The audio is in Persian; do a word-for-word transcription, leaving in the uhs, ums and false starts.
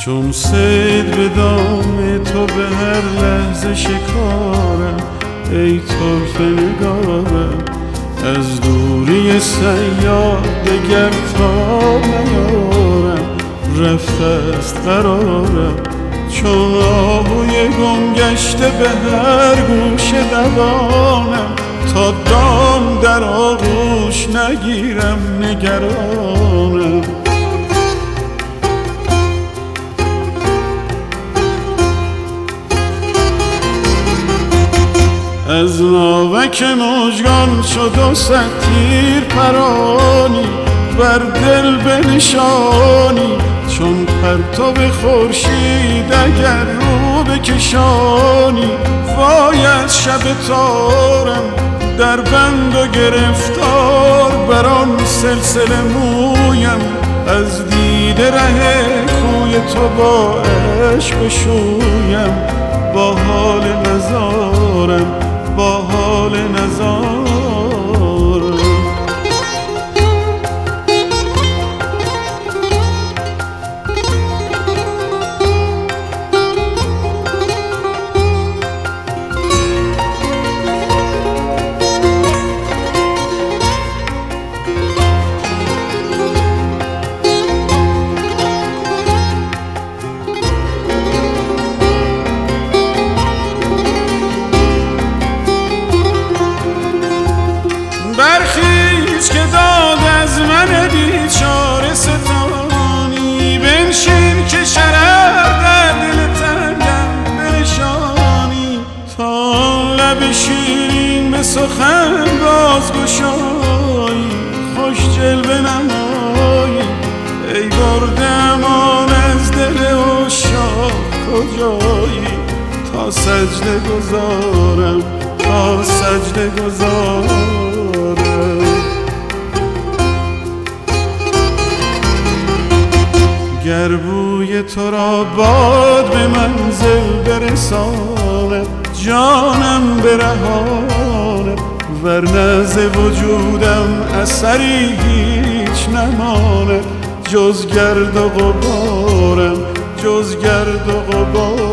چون صید به دام تو به هر لحظه شکارم، ای طرفه نگارم. از دوری صیاد دگر تا نیارم، رفته است قرارم. چون آهوی گم گشته به هر گوشه دوانم، تا دام در آغوش نگیرم نگرانم. از ناوک مژگان شد و صد تیر پرانی، بر دل بنشانی. چون پرتو خورشید اگر رو بکشانی، وای از شب تارم در بند و گرفتار. بر آن سلسله مویم از دیده ره کوی تو با عشق بشویم. با حال نزارم، با حال نزارم. برخیز که داد از من بیچاره ستانی، بنشین که شرر در دل تنگم بنشانی. تا لب شیرین به سخن بازگشایی، خوش جلوه نمایی. ای برده امان از دل عشاق کجایی، تا سجده گذارم، تا سجده گذارم. گر بوی تو را باد به منزل برساند، جانم برهاند. ورنه ز وجودم اثری هیچ نماند، جز گرد و غبارم، جز گرد و غبارم.